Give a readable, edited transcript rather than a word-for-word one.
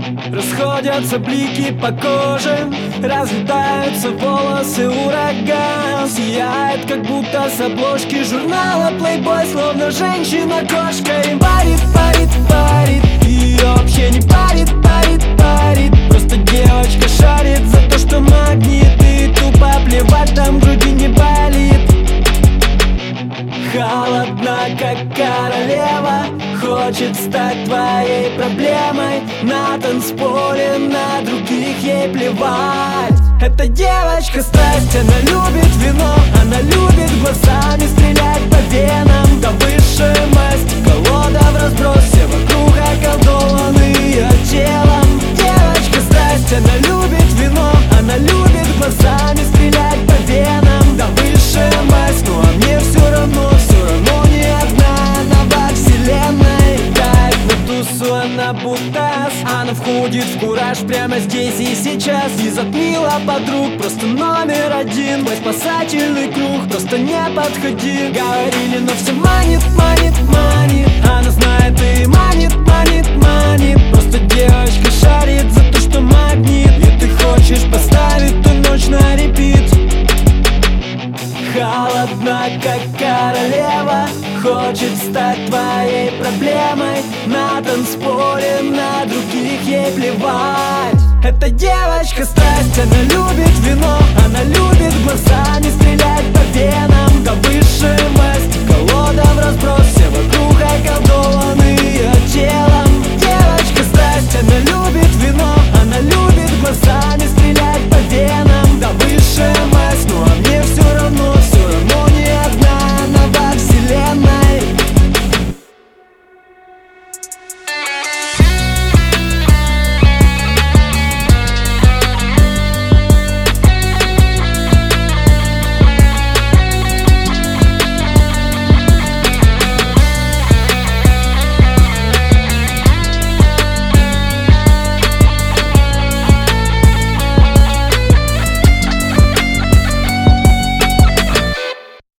Расходятся блики по коже, разлетаются волосы, ураган сияет, как будто с обложки журнала Playboy, словно женщина-кошка. И парит, парит, парит, ее вообще не парит, парит, парит. Просто девочка шарит за то, что магнит, и тупо плевать, там в груди не болит. Холодна, как королева, хочет стать твоей проблемой. На танцполе на других ей плевать. Эта девочка страсть, она любит вино, она любит глазами стрелять по венам. Да высшая масть, колода в разброс, все вокруг околдованы ее телом. Девочка страсть, она любит вино, она любит глазами стрелять по венам. Да высшая масть, ну а мне все равно не одна она во вселенной. Кайф на тусу, она будто ас. Она входит в кураж прямо здесь и сейчас. И затмила подруг, просто номер один. Мой спасательный круг, просто не подходи. Говорили, но все манит, манит, манит. Она знает и манит, манит, манит. Просто девочка шарит за то, что магнит. И ты хочешь поставить ту ночь на репит. Холодна, как королева, хочет стать твоей проблемой. На танцполе на других ей плевать. Эта девочка страсть, она любит вино, она любит глаза